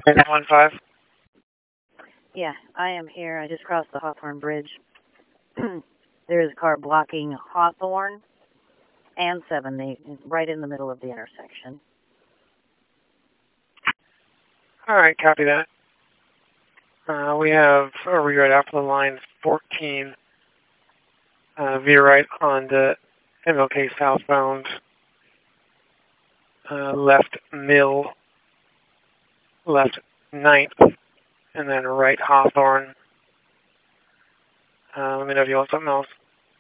915. Yeah, I am here. I just crossed the Hawthorne Bridge. There is a car blocking Hawthorne and 70 right in the middle of the intersection. All right, copy that. We have a reroute after the line 14 via right on the MLK southbound, left Mill, left 9th, and then right Hawthorne. Let me know if you want something else.